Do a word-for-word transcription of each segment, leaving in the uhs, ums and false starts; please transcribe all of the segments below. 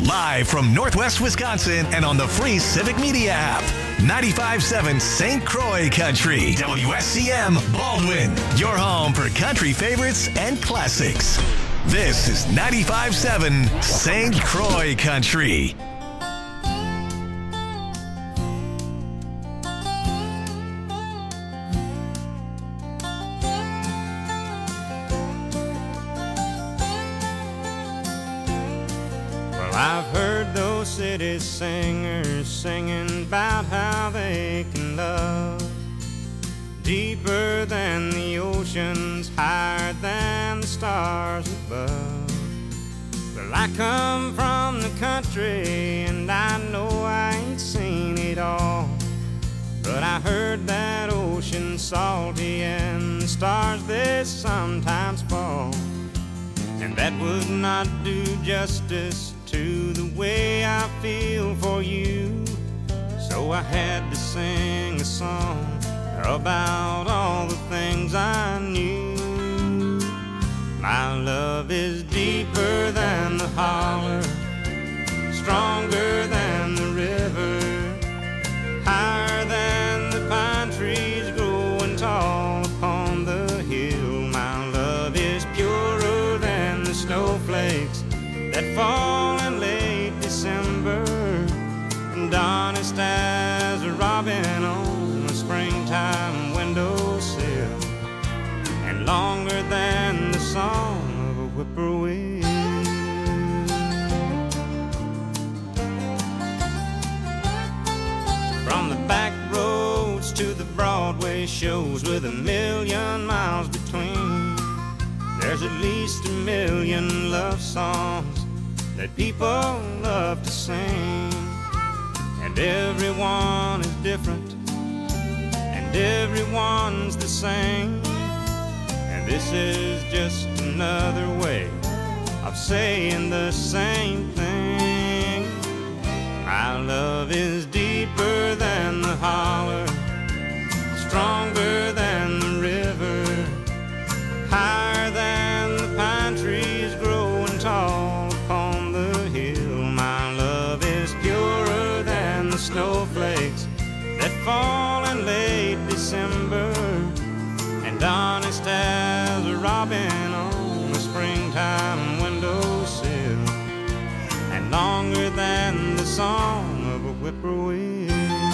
Live from Northwest Wisconsin and on the free Civic Media app. ninety-five point seven Saint Croix Country. W S C M Baldwin. Your home for country favorites and classics. This is ninety-five point seven Saint Croix Country. I've heard those city singers singing about how they can love deeper than the oceans, higher than the stars above. Well, I come from the country and I know I ain't seen it all, but I heard that ocean salty and the stars they sometimes fall, and that would not do justice to the way I feel for you. So I had to sing a song about all the things I knew. My love is deeper than the holler, stronger than the river, higher than the pine trees growing tall upon the hill. My love is purer than the snowflakes that fall in late December, and honest as a robin on a springtime windowsill, and longer than the song of a whippoorwill. From the back roads to the Broadway shows with a million miles between, there's at least a million love songs that people love to sing, and everyone is different and everyone's the same, and this is just another way of saying the same thing. My love is deeper than the holler, stronger than the river, higher than the pine trees growing tall upon the hill. My love is purer than the snowflakes that fall in late December, and honest as a robin on a springtime windowsill, and longer than the song of a whippoorwill.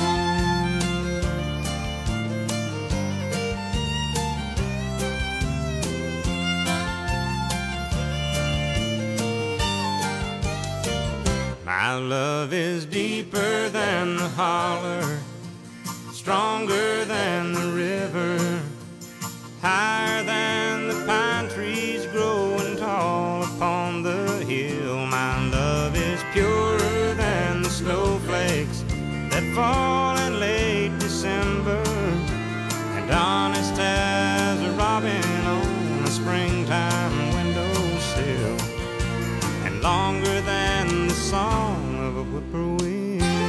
My love is deeper than the holler, stronger than the river, higher than the pine trees growing tall upon the hill. My love is purer than the snowflakes that fall in late December, and honest as a robin on a springtime windowsill, and longer than the song of a whippoorwill.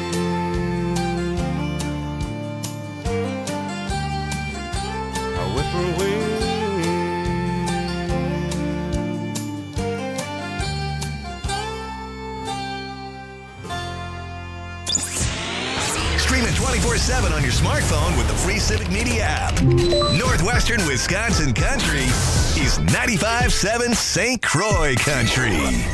A whippoorwill. Stream it twenty-four seven on your smartphone with the free Civic Media app. Northwestern Wisconsin Country is ninety-five point seven Saint Croix Country.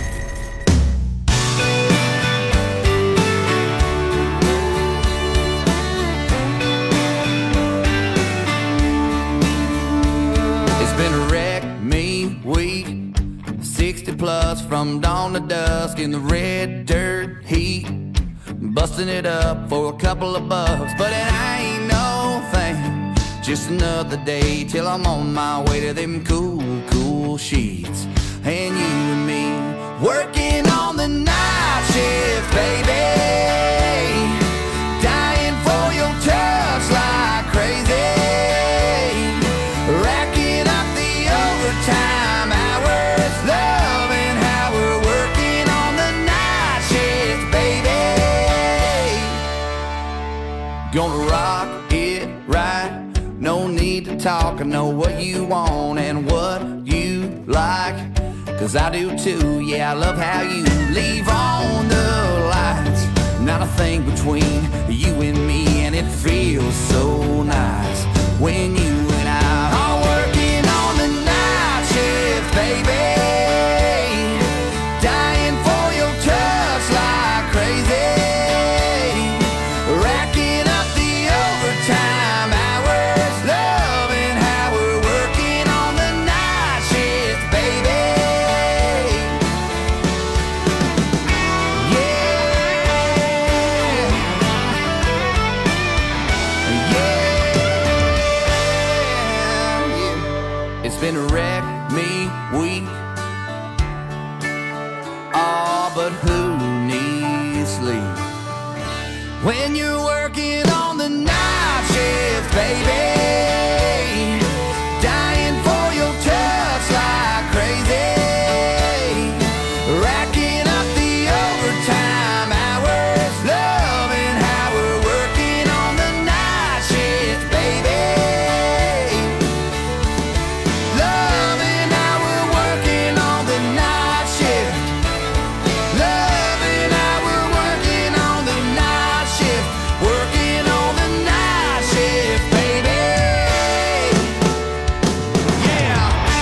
Been a wreck, me, week, sixty plus from dawn to dusk in the red dirt heat, busting it up for a couple of bucks, but it ain't no thing, just another day till I'm on my way to them cool, cool sheets, and you and me working on the night shift, baby, dying for your touch like crazy. Time hours, loving how we're working on the night shift, baby. Gonna rock it right, no need to talk. I know what you want and what you like, 'cause I do too. Yeah, I love how you leave on the lights. Not a thing between you and me, and it feels so nice when you and I are working on the night shift, baby. Dying for your touch like crazy. Racking up the overtime hours, loving how we're working on the night shift, baby. It's been a wreck me week. Oh, but who needs sleep when you're working on the night shift, baby? Dying for your touch like crazy. Racking up the overtime hours, loving how we're working on the night shift, baby. Loving how we're working on the night shift. Loving how we're working on the night shift. Working on the night shift, baby. Yeah.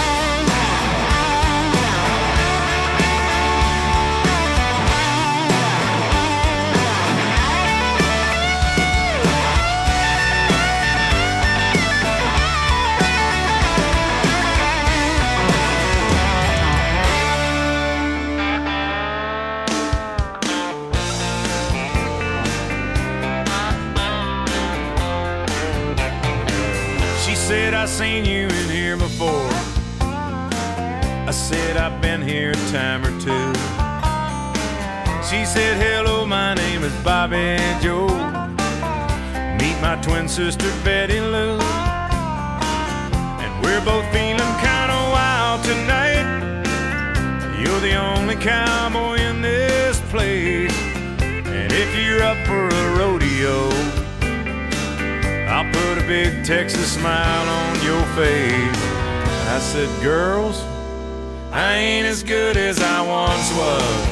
She said, I seen you in here before. I said, I've been here a time or two. She said, hello, my name is Bobby Joe. Meet my twin sister, Betty Lou. And we're both feeling kind of wild tonight. You're the only cowboy in this place. And if you're up for a rodeo, I'll put a big Texas smile on your face. I said, girls, I ain't as good as I once was.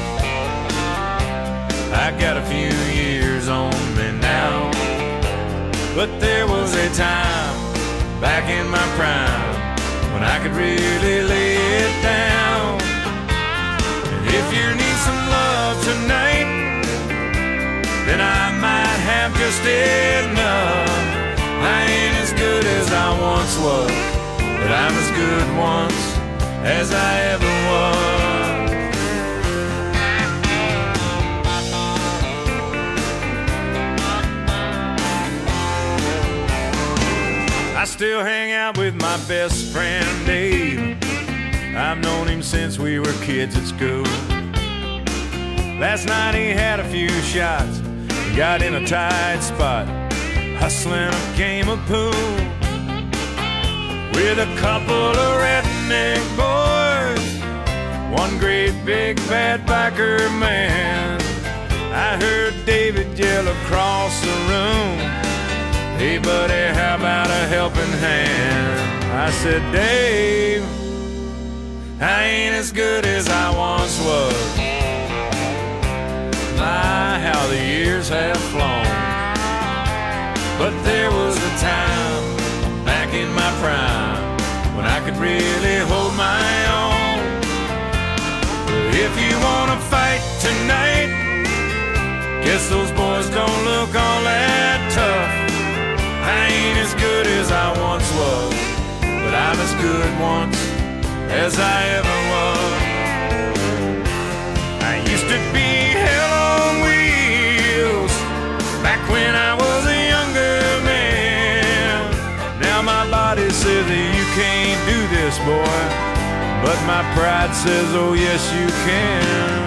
I got a few years on me now, but there was a time back in my prime when I could really lay it down. And if you need some love tonight, then I might have just enough. I ain't as good as I once was, but I'm as good once as I ever was. I still hang out with my best friend Dave. I've known him since we were kids at school. Last night he had a few shots and got in a tight spot, hustling a game of pool with a couple of redneck boys, one great big bad biker man. I heard David yell across the room, hey buddy, how about a helping hand? I said, Dave, I ain't as good as I once was. My, how the years have flown. But there was a time back in my prime when I could really hold my own. If you wanna fight tonight, guess those boys don't look all that tough. I ain't as good as I once was, but I'm as good once as I ever was. I used to be hell on wheels back when I was a younger man. Now my body says that you can't do this, boy, but my pride says, oh yes you can.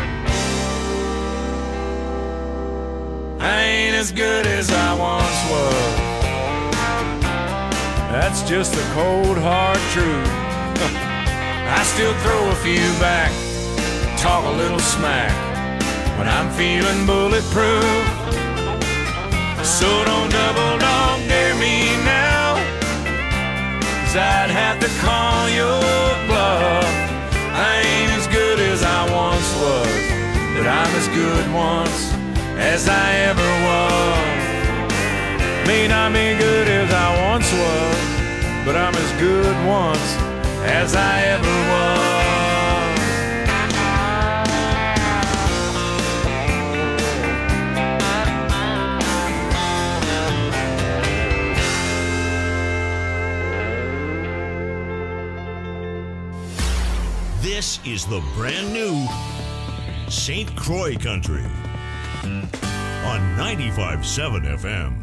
I ain't as good as I once was. That's just the cold hard truth. I still throw a few back, talk a little smack when I'm feeling bulletproof. So don't double dog dare me now, 'cause I'd have to call your bluff. I ain't once as I ever was. May not be good as I once was, but I'm as good once as I ever was. This is the brand new Saint Croix Country on ninety-five point seven F M.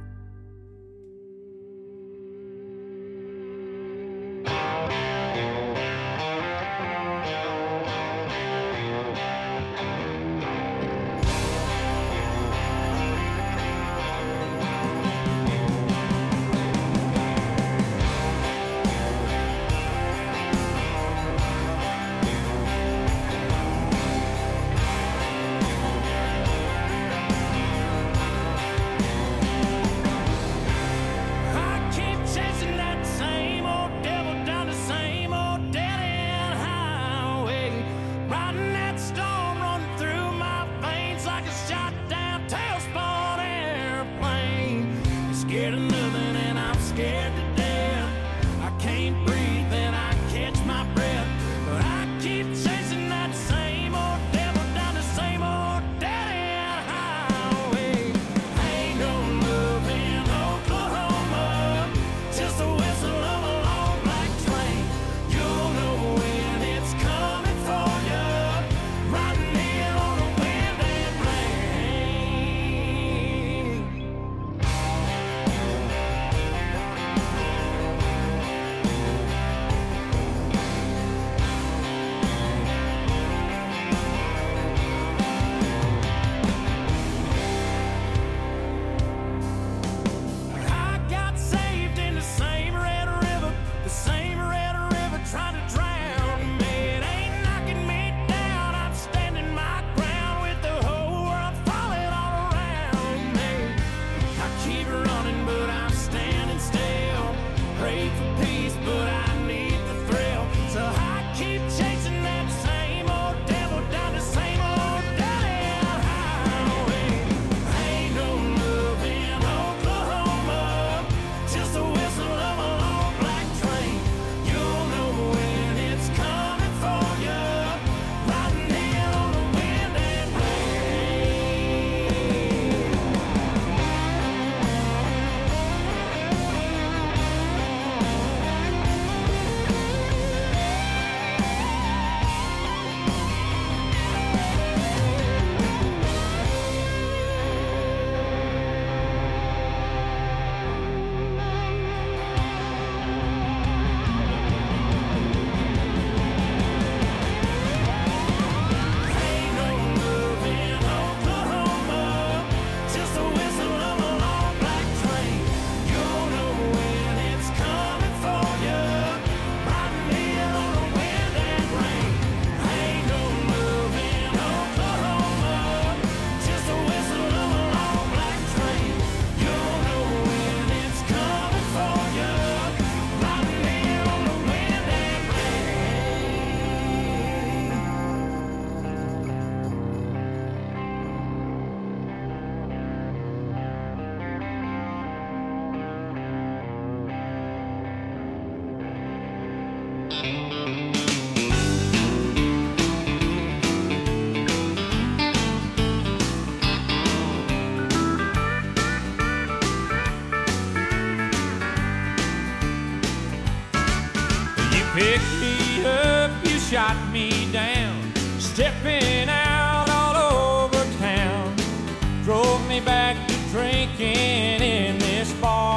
Picked me up, you shot me down, stepping out all over town. Drove me back to drinking in this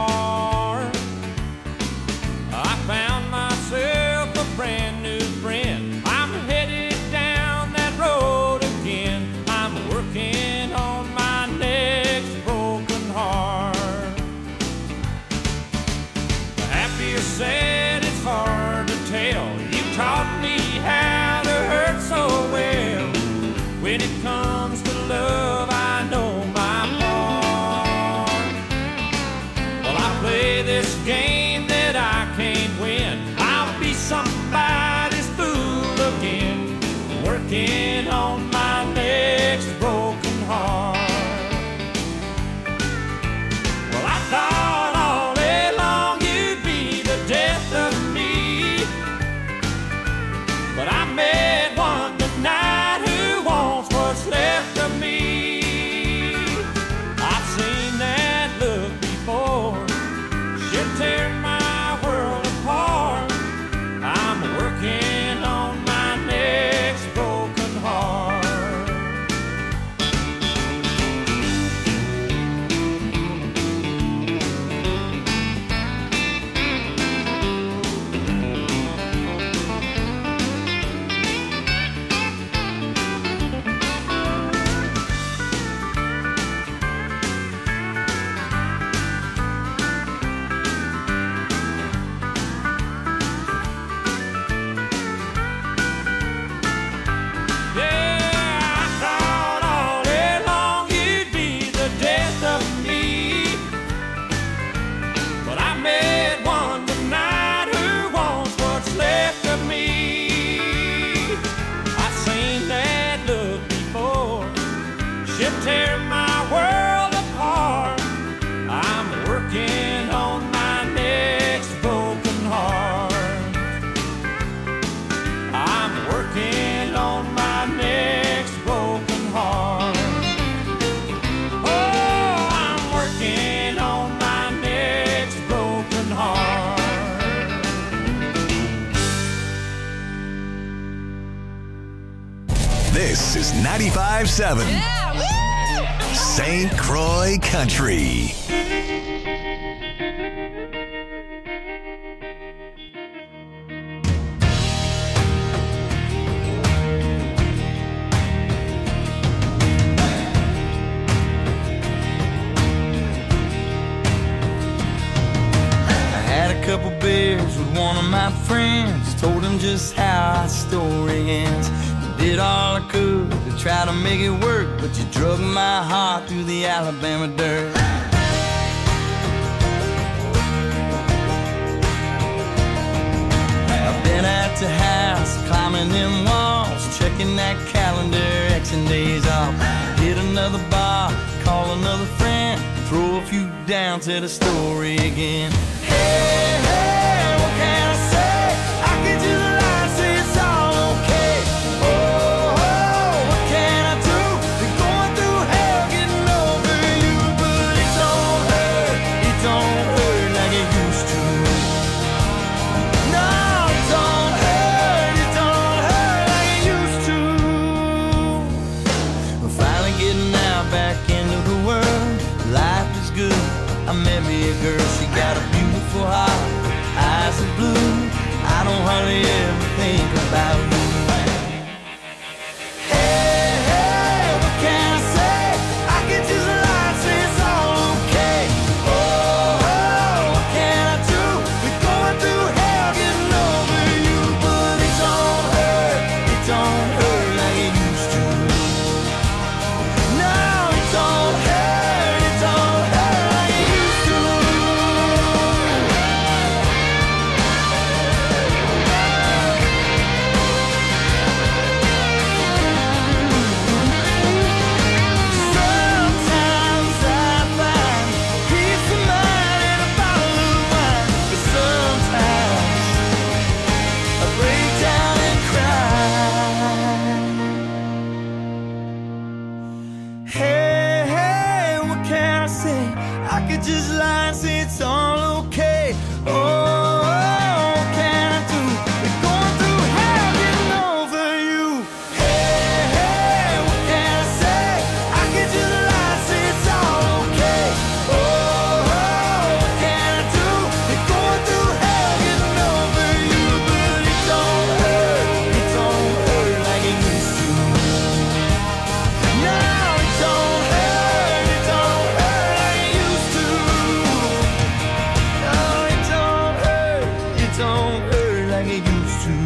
bar. I found myself a brand new friend. I'm headed down that road again. I'm working on my next broken heart. Happy or sad, it's hard to tell. You taught me how to hurt so well. When it comes to love, I know my part. Well, I play this game that I can't win. I'll be somebody's fool again, working on my next broken This is ninety-five seven Saint Croix Country. Couple beers with one of my friends, told him just how our story ends. You did all I could to try to make it work, but you drug my heart through the Alabama dirt. I've been at the house, climbing them walls, checking that calendar, Xing days off. Hit another bar, call another friend, throw a few down to the story again. Hey, hey, what can I say? I can just lie, say it's all okay. Oh, oh, what can I do? Been going through hell, getting over you, but it don't hurt, it don't hurt like it used to. No, it don't hurt, it don't hurt like it used to. We're finally getting out back into the world. Life is good. I met me a girl, she got a beautiful heart, eyes of blue. I don't hardly ever think about you. Hey, hey, what can I say? I can just lie, say it's all okay. Oh, oh, what can I do? We're going through hell, getting over you, but it don't hurt, it don't hurt like it used to. No, it don't hurt, it don't hurt like it used to. Sometimes I find peace of mind in a bottle of wine, but sometimes I break down and cry. Hey, hey, what can I say? I could just lie and say it's all okay. Oh, what can I do? We're going through hell, getting over you. Hey, hey, what can I say? I could just lie and say it's all okay. Oh, what can I do? We're going through hell, getting over you, but it don't hurt, it don't hurt like it used to. No, it don't hurt, it don't hurt like it used to. No, it don't hurt, it don't hurt like it used to.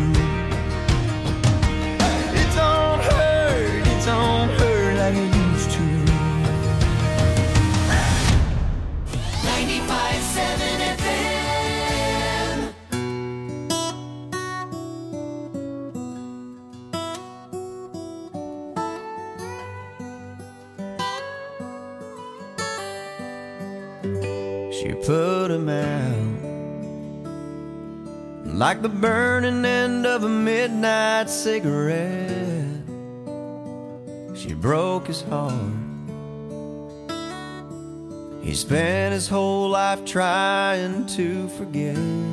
It don't hurt, it don't hurt like it used to. ninety-five seven F M. She put him out like the burning end of a midnight cigarette. She broke his heart. He spent his whole life trying to forget.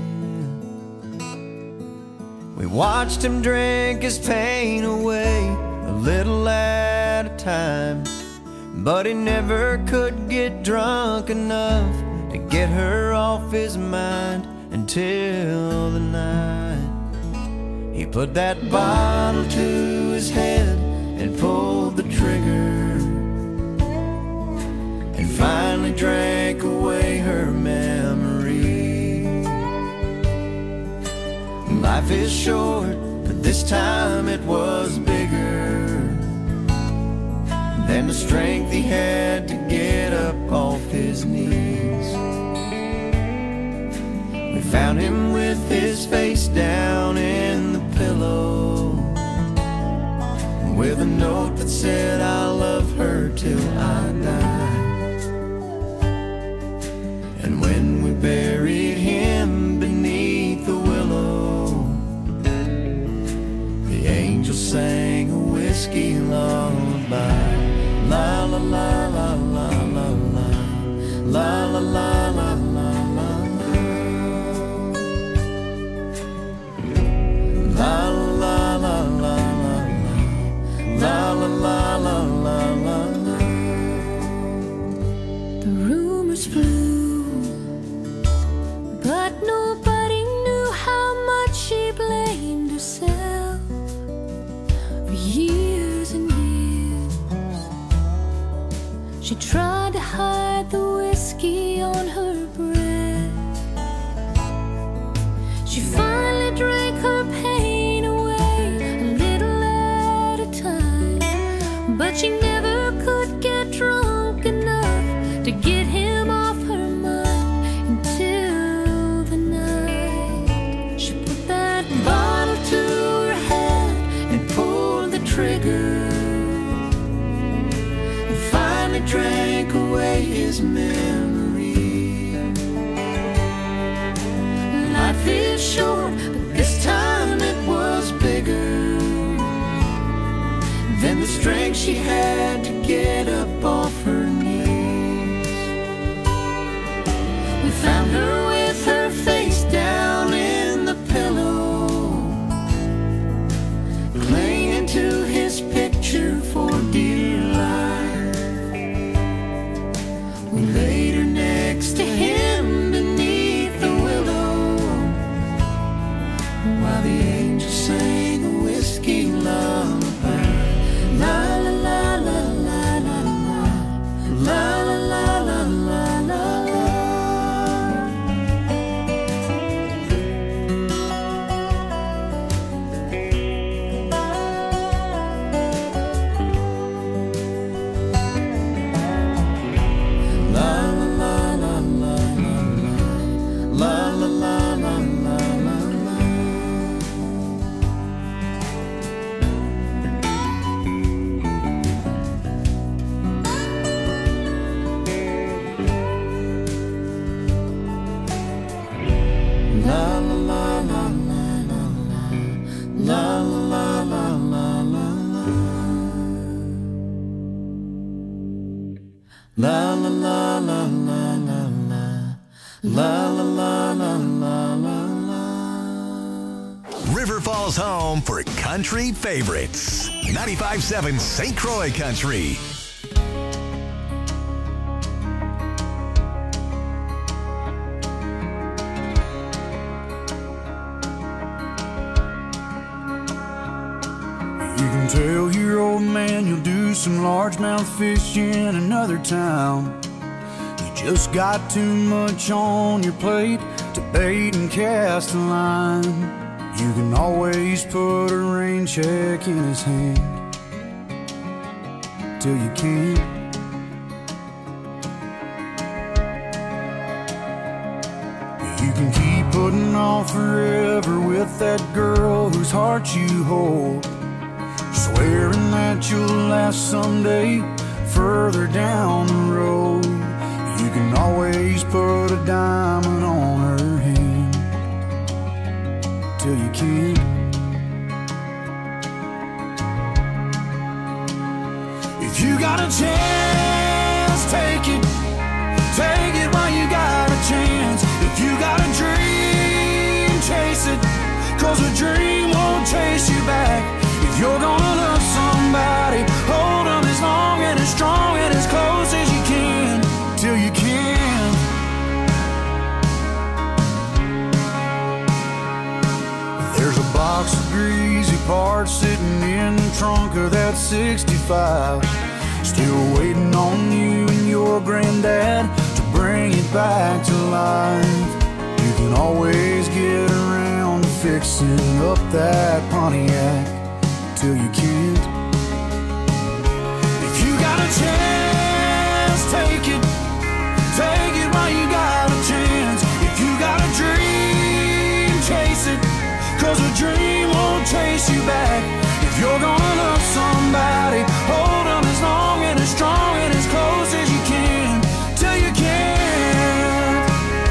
We watched him drink his pain away, a little at a time, but he never could get drunk enough to get her off his mind until the night he put that bottle to his head and pulled the trigger, and finally drank away her memory. Life is short, but this time it was bigger than the strength he had to get up off his knees. We found him with his face down in the pillow, with a note that said, I love her till I die. And when we buried him beneath the willow, the angel sang a whiskey lullaby. La la la la la la la, la la la la la la, la la la la la la, la years and years. She tried to hide the whiskey on her breath. She finally drank her pain away a little at a time, but she never could get drunk enough to get him off her mind until the night she put that bottle to her head and pulled the trigger and finally drank away his memory. Life is short, but this time it was bigger than the strength she had to get up off her knees. We found her with her face down in the pillow, clinging to his picture for dear life. We laid her next to him beneath the willow, while the angels sang a whiskey lullaby. La la la la la la la la la la la la la. La la la la la la la la la la la la la. River Falls home for country favorites. ninety-five point seven Saint Croix Country. You can tell your old man you'll do some largemouth fishing in another town. You just got too much on your plate to bait and cast a line. You can always put a rain check in his hand till you can't. You can keep putting off forever with that girl whose heart you hold, swearing that you'll last someday further down the road. You can always put a diamond on her hand till you can't. If you got a chance, take it. Take it while you got a chance. If you got a dream, chase it, 'cause a dream won't chase you back. If you're gonna love somebody, hold them as long and as strong and as close as you can till you can. There's a box of greasy parts sitting in the trunk of that sixty-five, still waiting on you and your granddad to bring it back to life. You can always get around to fixing up that Pontiac till you can't. If you got a chance, take it. Take it while you got a chance. If you got a dream, chase it, 'cause a dream won't chase you back. If you're gonna love somebody, hold them as long and as strong and as close as you can till you can't.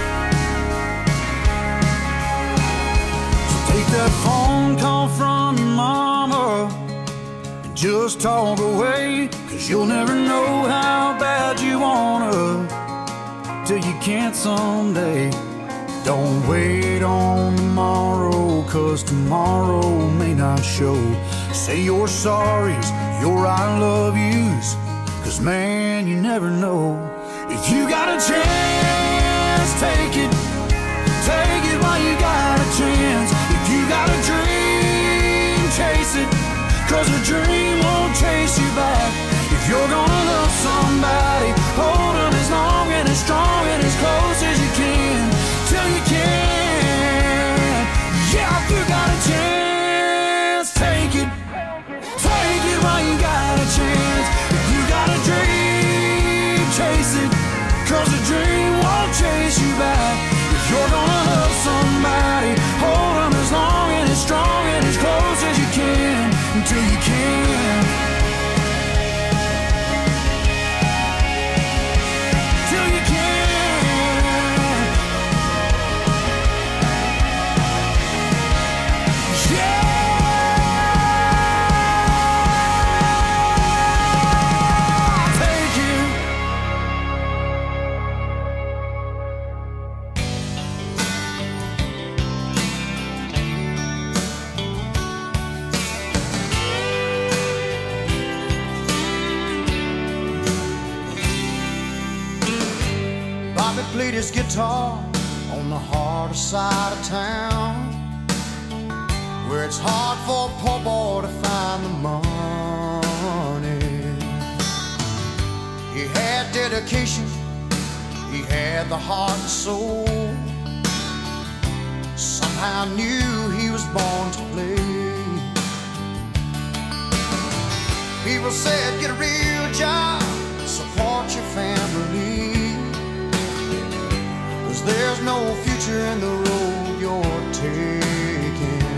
So take that phone call from your mama and just talk away, 'cause you'll never know how bad you wanna till you can't someday. Don't wait on tomorrow, 'cause tomorrow may not show. Say your sorries, your I love yous, 'cause man, you never know. If you got a chance, take it. Take it while you got a chance. If you got a dream, chase it, 'cause a dream won't chase you back. If you're gonna love somebody, hold them as long and as strong and as close as you can, till you can. Yeah, if you got a chance, take it. Take it while you got a chance. If you got a dream, chase it, 'cause a dream won't chase you back. If you're gonna love somebody, hold them as long and as strong and as close as you can, until you can. Till you can. Yeah. Played his guitar on the harder side of town, where it's hard for a poor boy to find the money. He had dedication, he had the heart and soul. Somehow knew he was born to play. People said, get a real job, support your family, there's no future in the road you're taking.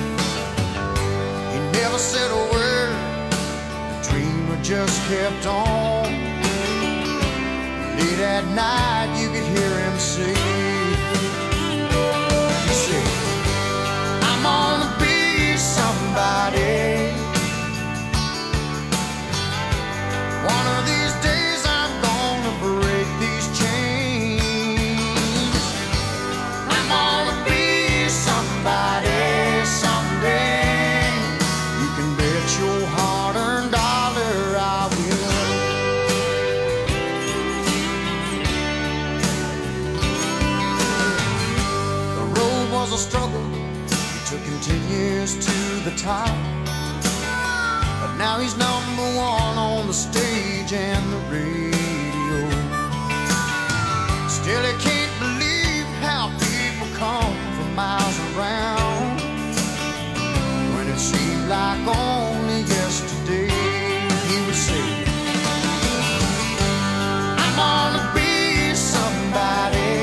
He never said a word, the dreamer just kept on. Late at night you could hear him say, he said, I'm gonna be somebody. One of these days I'm gonna break these chains. I'm gonna be somebody someday. You can bet your hard-earned dollar I will. The road was a struggle, it took him ten years to the top, but now he's number one on the stage and the radio. Still he can't believe how people come from miles around, when it seemed like only yesterday he would say, I'm gonna be somebody.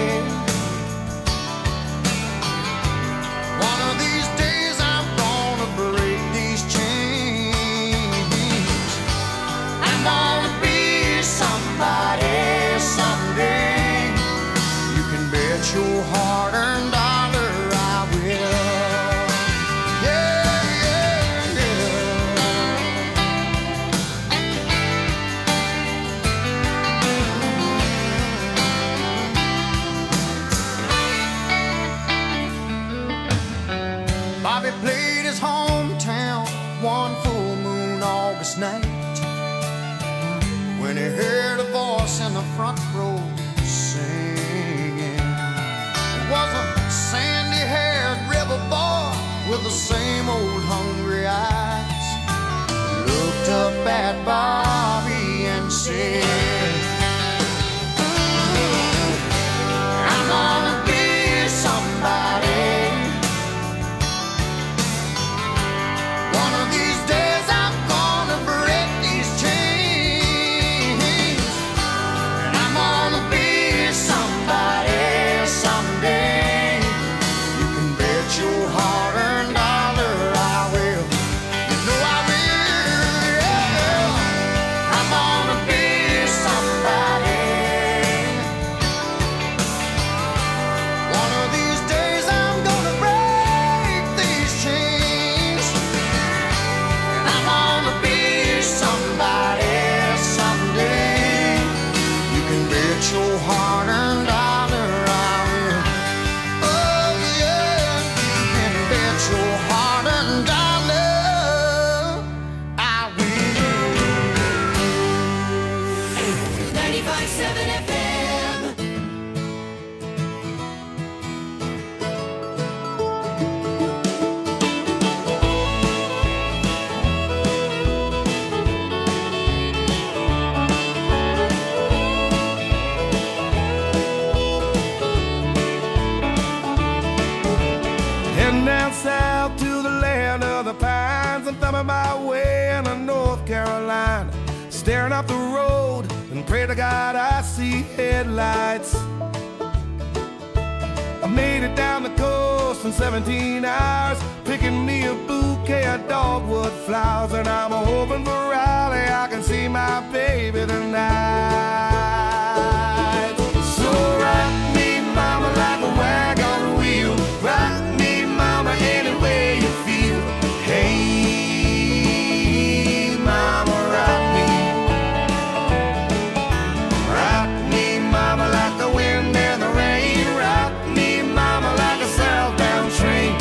One of these days I'm gonna break these chains. I'm gonna be somebody someday. You can bet your hard-earned dollar I will. Yeah, yeah, yeah. Bobby played his hometown one full moon August night, when he heard a voice in the front row singing. It was a sandy-haired rebel boy with the same old hungry eyes. He looked up at Bobby and said, I'm gonna be somebody. One of these days I'm gonna break these chains. And I'm gonna be somebody someday. You can bet your hard-earned dollar I will. You know I will, yeah. Carolina, staring up the road and pray to God I see headlights. I made it down the coast in seventeen hours, picking me a bouquet of dogwood flowers, and I'm hoping for Raleigh I can see my baby tonight. So rock me, mama, like a wagon wheel. Rock me, mama, any way you feel. Hey, mama, rock me. Rock me, mama, like the wind and the rain. Rock me, mama, like a southbound train.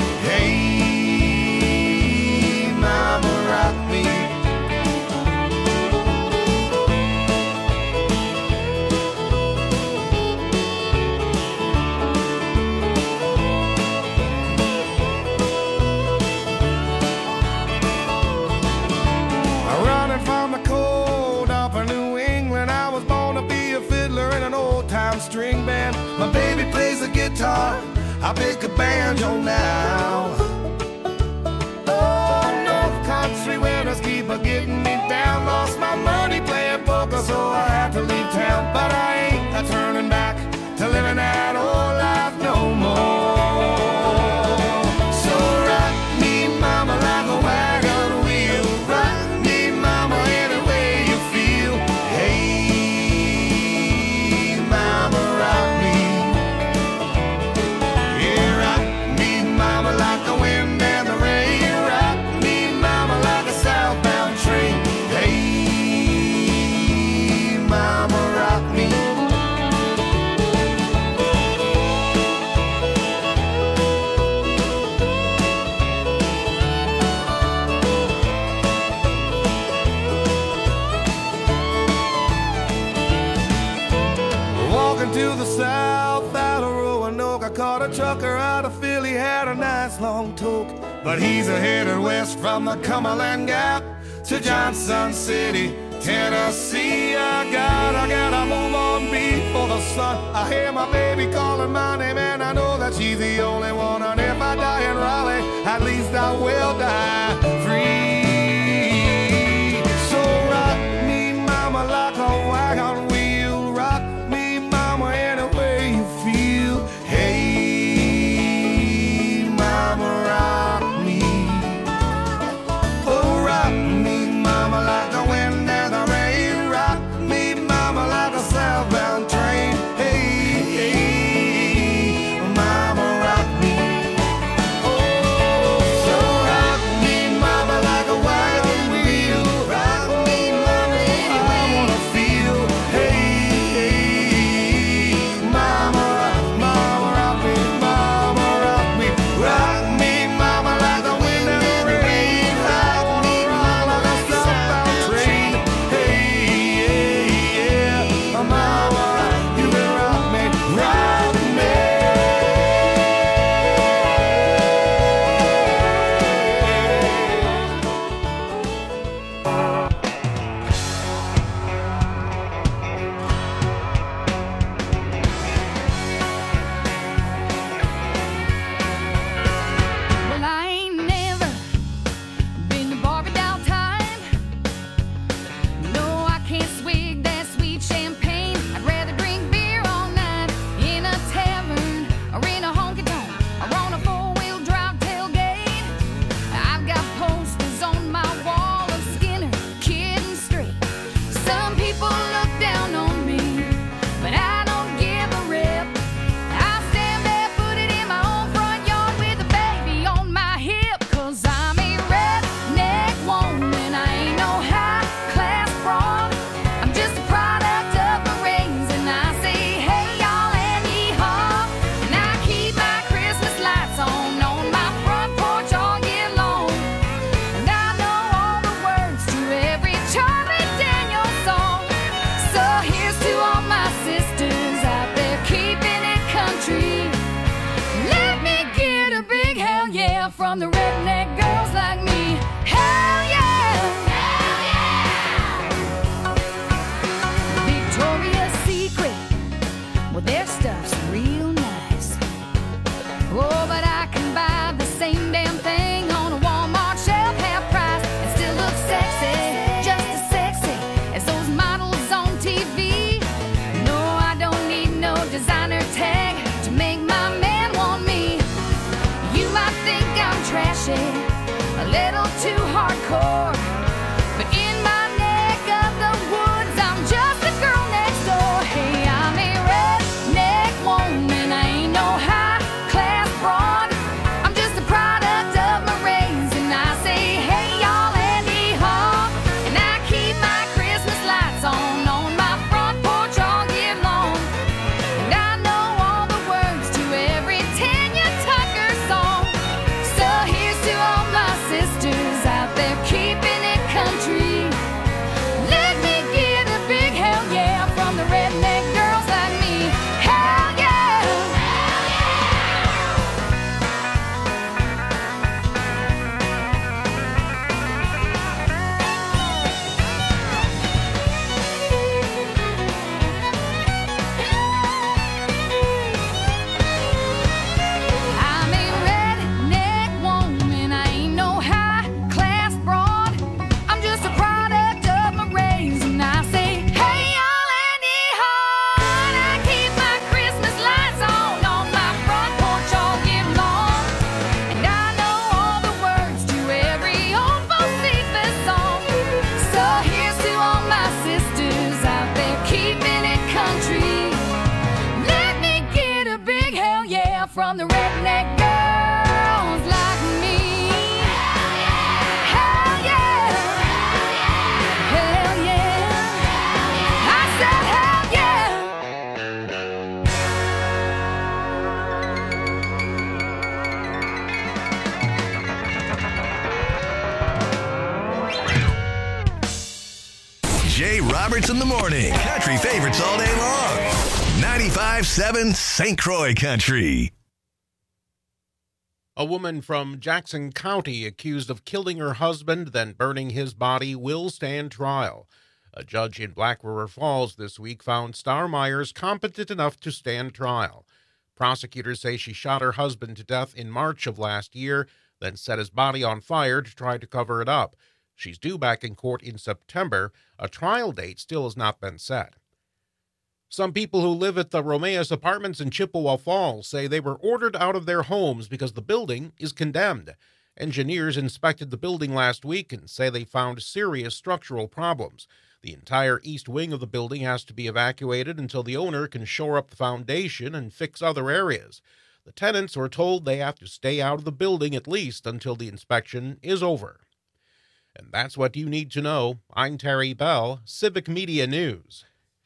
Hey, mama, rock me. Running from the cold up in New England, I was born to be a fiddler in an old-time string band. My baby plays the guitar, I pick a banjo now. Oh, North Country winters keep a getting me down. Lost my money playing poker, so I had to leave town. But I ain't a turning back to living that old life no more. So rock me, mama, like a wagon wheel. Rock me, mama, any way you feel. Hey, mama, rock me. Yeah, rock me, mama, like the wind and the rain. Rock me, mama, like a southbound train. Hey, mama, rock me. Walking to the south out of Roanoke, I caught a trucker out of Philly, had a nice long toke. But he's a headed west from the Cumberland Gap to Johnson City, Tennessee. I got, I gotta move on before the sun. I hear my baby calling my name, and I know that she's the only one. And if I die in Raleigh, at least I will die free. So rock me, mama, like a wagon wheel. Rock me, mama, any way you feel. Hey, mama, rock me. Oh, rock me, mama, like the wind and the rain. Rock me, mama, like a southbound train. Hey, hey, mama, rock me. Oh, so rock me, mama, like Jay Roberts in the morning. Country favorites all day long. ninety-five seven Saint Croix Country. A woman from Jackson County accused of killing her husband, then burning his body, will stand trial. A judge in Black River Falls this week found Star Myers competent enough to stand trial. Prosecutors say she shot her husband to death in March of last year, then set his body on fire to try to cover it up. She's due back in court in September. A trial date still has not been set. Some people who live at the Romeus Apartments in Chippewa Falls say they were ordered out of their homes because the building is condemned. Engineers inspected the building last week and say they found serious structural problems. The entire east wing of the building has to be evacuated until the owner can shore up the foundation and fix other areas. The tenants were told they have to stay out of the building at least until the inspection is over. And that's what you need to know. I'm Terry Bell, Civic Media News.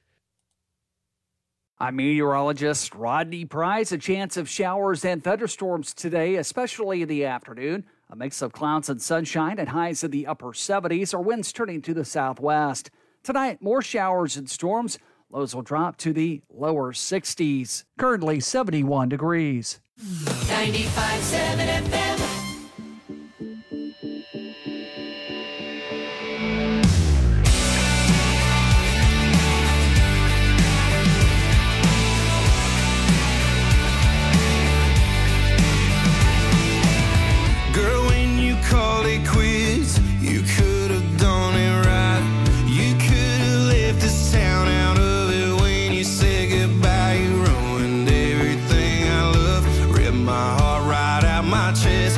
I'm meteorologist Rodney Price. A chance of showers and thunderstorms today, especially in the afternoon. A mix of clouds and sunshine and highs in the upper seventies, or winds turning to the southwest. Tonight, more showers and storms. Lows will drop to the lower sixties. Currently seventy-one degrees. ninety-five seven F M. Girl, when you called it quits, you could have done it right. You could have left this town out of it when you said goodbye. You ruined everything I love, ripped my heart right out my chest.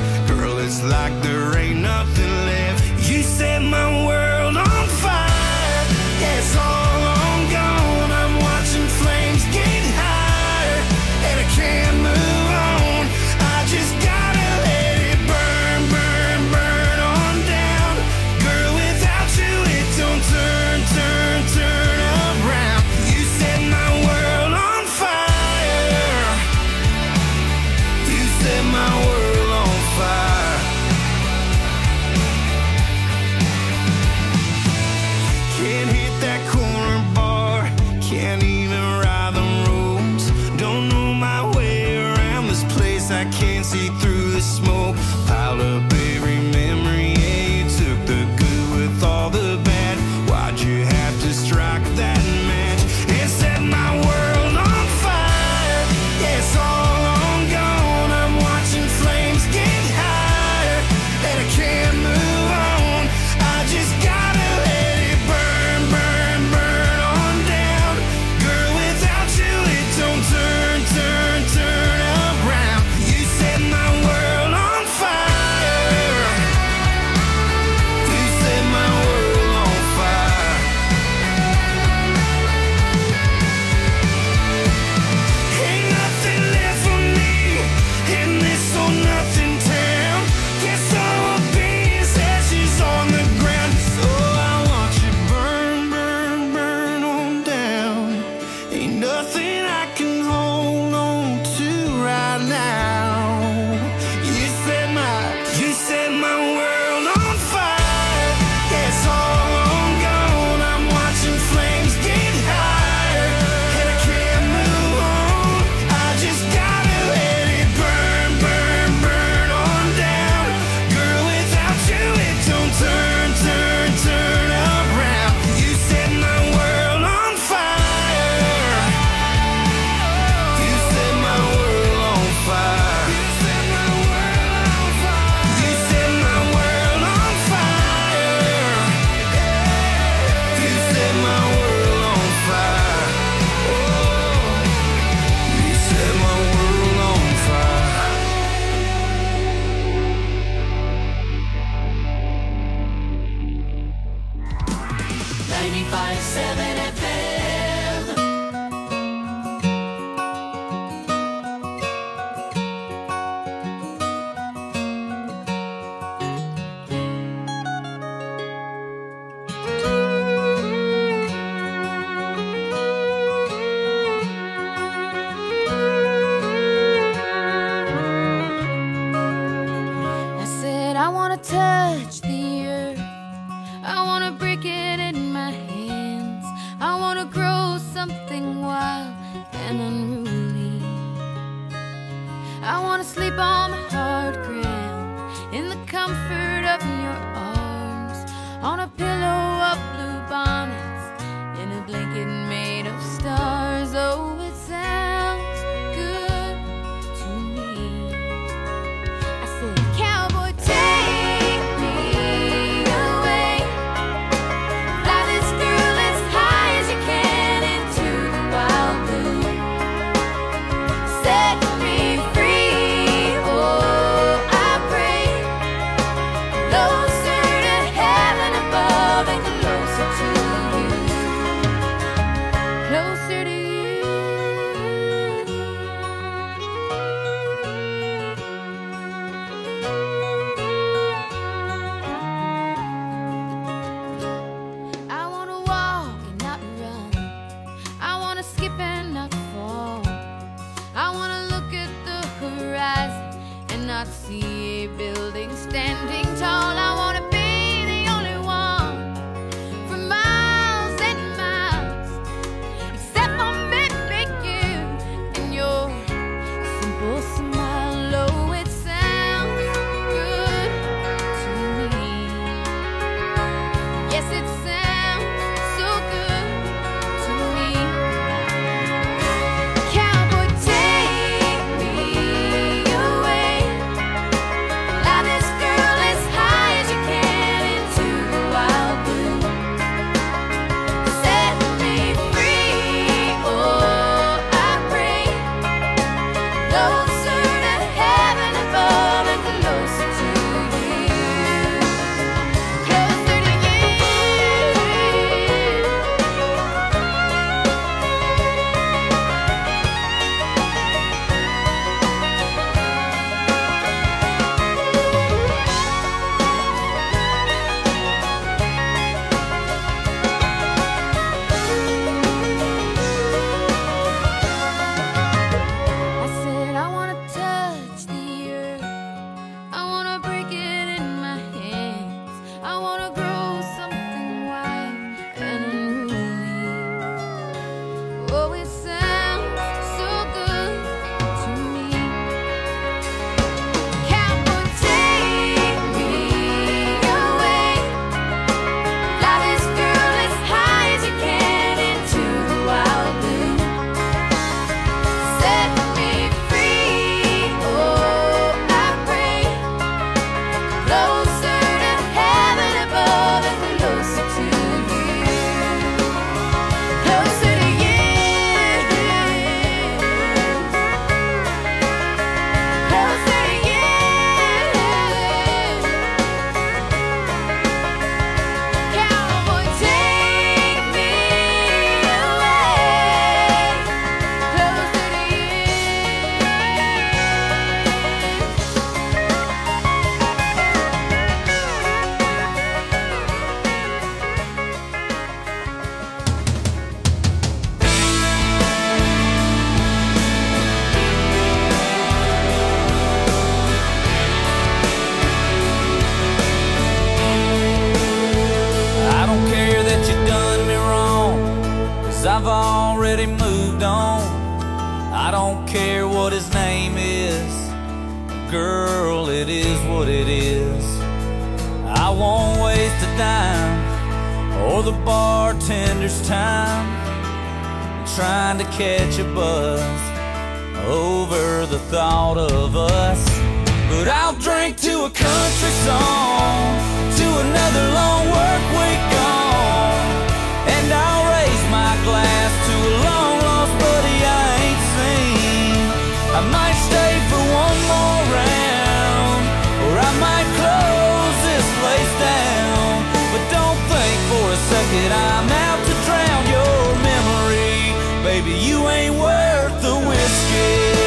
I've already moved on. I don't care what his name is. Girl, it is what it is. I won't waste a dime or the bartender's time trying to catch a buzz over the thought of us. But I'll drink to a country song, to another long work week gone, and I'll raise my glass to a long lost buddy I ain't seen. I might stay for one more round, or I might close this place down. But don't think for a second I'm out to drown your memory. Baby, you ain't worth the whiskey.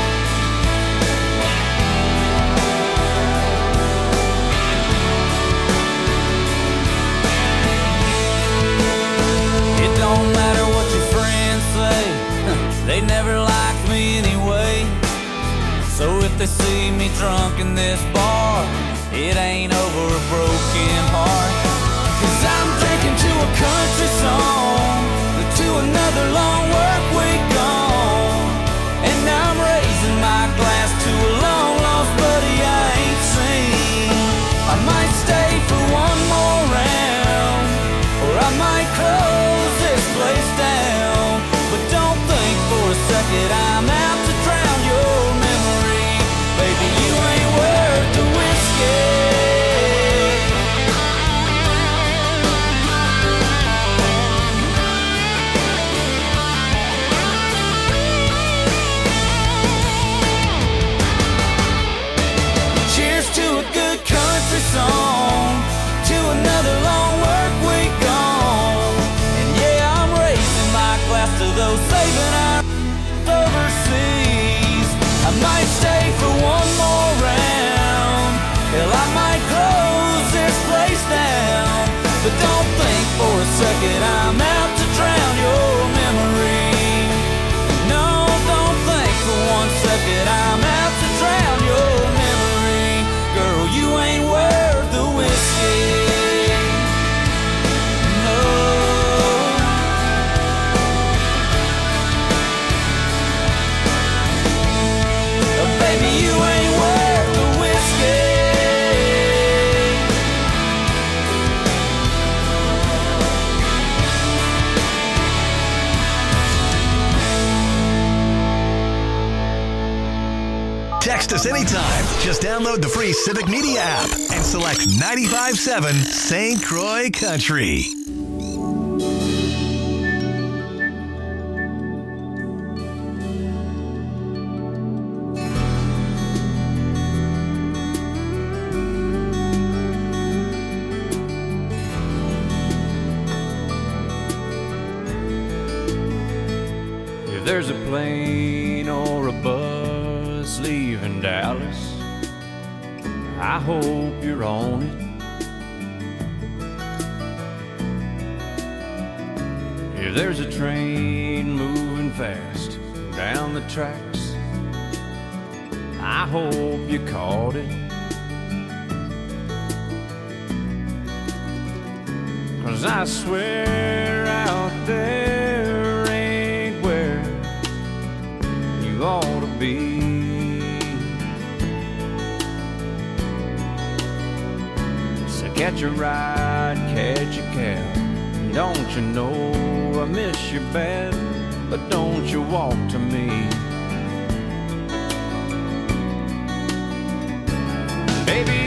It don't matter what your friends say, they never liked me anyway. So if they see me drunk in this bar, it ain't over a broken heart. Cause I'm drinking to a country song, to another long work week gone, and I'm raising my glass to a long lost buddy I ain't seen. I might stay for one more round, or I might close this place down. But don't think for a second I'm out to drown your memory. Baby, you ain't worth the whiskey. Song, to another long work week gone, and yeah, I'm raising my glass to those saving our overseas. I might stay for one more round, hell, I might close this place down. But don't think for a second I'm out to drown your memory. No, don't think for one second I'm out to drown your memory. Girl, you ain't worth the whiskey. No. Oh, baby, you ain't worth the whiskey. Text us anytime. Just download the free Civic Media app and select ninety-five point seven Saint Croix Country. If there's a plane or a bus leaving Dallas, I hope you're on it. If there's a train moving fast down the tracks, I hope you caught it. 'Cause I swear out there ain't where you ought to be. Catch a ride, catch a cab. Don't you know I miss you bad, but don't you walk to me. Baby,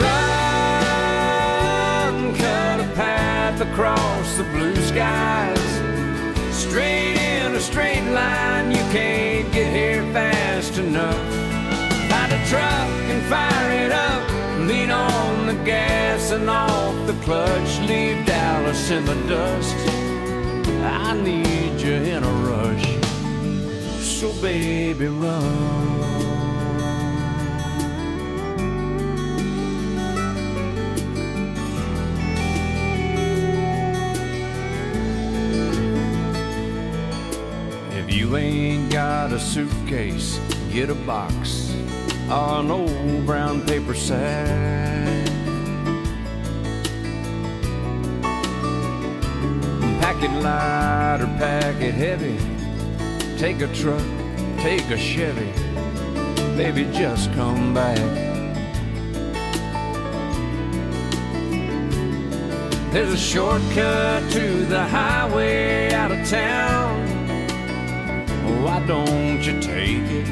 run, cut a path across the blue skies, straight in a straight line. You can't get here fast enough. Find a truck and fire it up, lean on the gas and off the clutch, leave Dallas in the dust. I need you in a rush, so baby run. If you ain't got a suitcase, get a box or an old brown paper sack. Pack it light or pack it heavy. Take a truck, take a Chevy, baby, just come back. There's a shortcut to the highway out of town. Why don't you take it?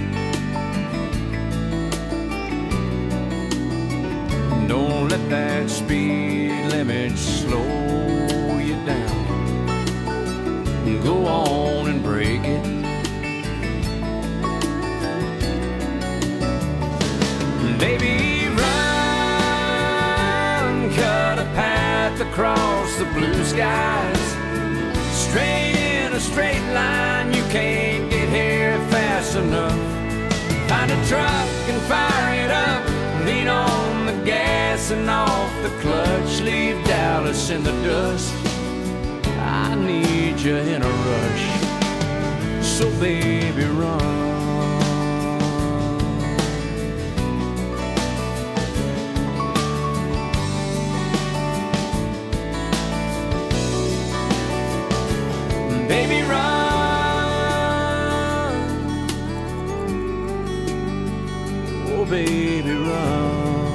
Don't let that speed limit slow you down. Go on and break it. Baby, run, cut a path across the blue skies. Straight in a straight line, you can't get here fast enough. Find a truck and fire it up. Lean on the gas and off the clutch. Leave Dallas in the dust. I need you in a rush. So baby, run. Baby, run. Oh, baby, run.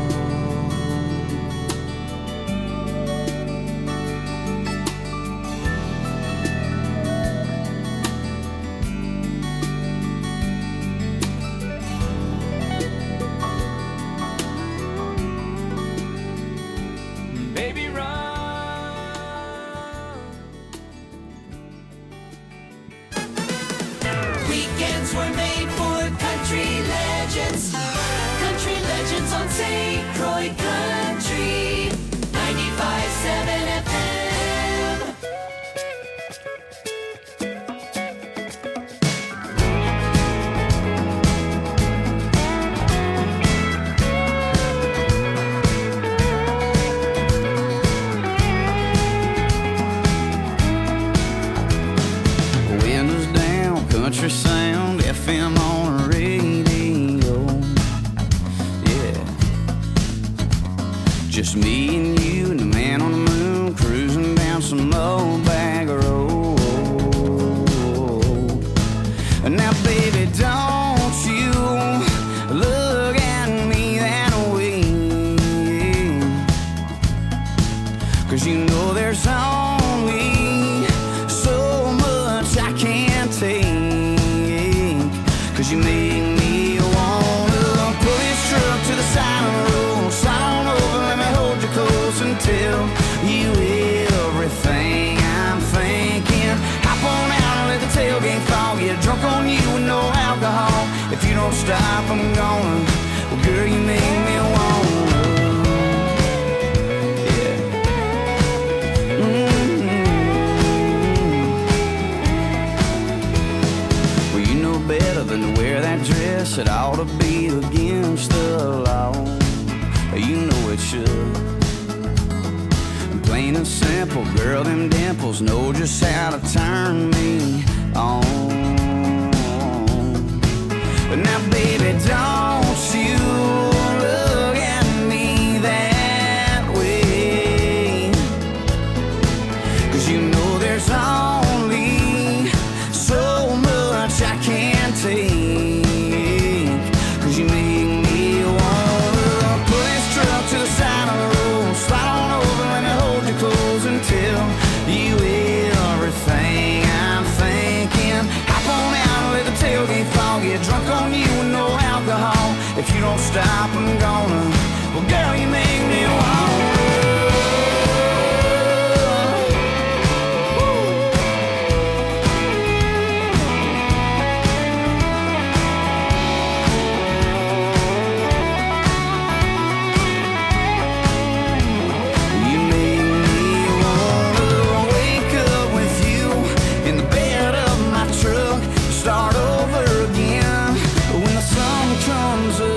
Baby, run. Weekends were made for country legends. Country legends on Saint Croix Country. ninety-five seven F M. Windows down, country sound, F M on the radio. Yeah. Just me and you and the man on the moon cruising down some old bag road. Now, baby, don't you look at me that way. 'Cause you know there's only so much I can't take. 'Cause you make me wanna pull this truck to the side of the road. Slide on over, let me hold you close and tell you everything I'm thinking. Hop on out and let the tailgate fall. Get drunk on you with no alcohol. If you don't stop, I'm gonna. Well, girl, you make me wanna. Yeah. Mm-hmm. Well, you know better than to wear that dress. It ought to be against the law. You know it should. Plain and simple, girl, them dimples know just how to turn me on. But now, baby, don't you look at me that way. 'Cause you know there's only so much I can't take. 'Cause you make me wanna pull this truck to the side of the road. Slide on over, let me hold you close and tell you everything I'm thinking. Hop on out and let the tailgate fall. Get drunk on you with no alcohol. If you don't stop, I'm gonna. Well, girl, you make me wanna. You make me wanna wake up with you in the bed of my truck. Start over again when the sun comes up.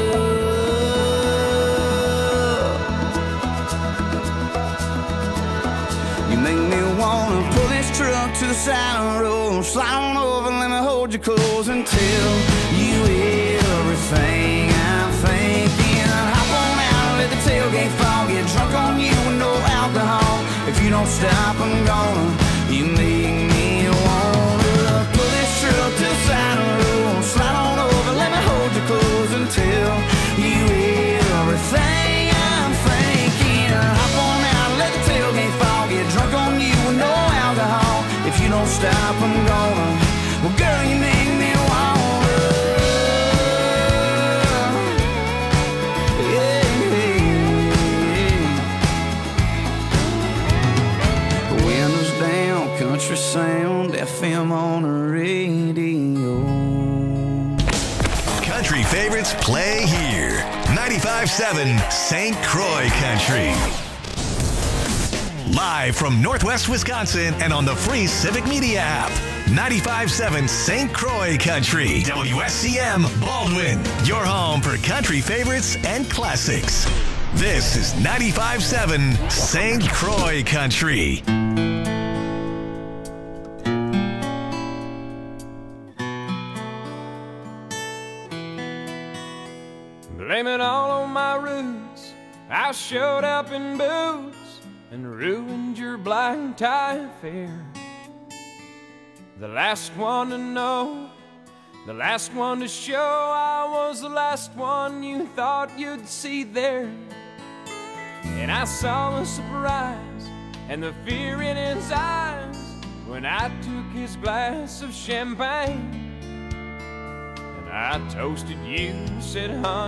You make me wanna pull this truck to the side of the road. Slide on over, let me hold you close and tell you everything I'm thinking. Hop on out and let the tailgate fall. Get drunk on you with no alcohol. If you don't stop, I'm gonna. You make don't stop, I'm gonna. Well, girl, you make me wanna. Yeah, yeah. Windows down, country sound, F M on the radio. Country favorites play here. ninety-five seven Saint Croix Country. Live from Northwest Wisconsin and on the free Civic Media app. ninety-five seven Saint Croix Country. W S C M Baldwin. Your home for country favorites and classics. This is ninety-five seven Saint Croix Country. Blame it all on my roots. I showed up in boots and ruined your black tie affair. The last one to know, the last one to show, I was the last one you thought you'd see there. And I saw the surprise and the fear in his eyes when I took his glass of champagne and I toasted you, said, honey,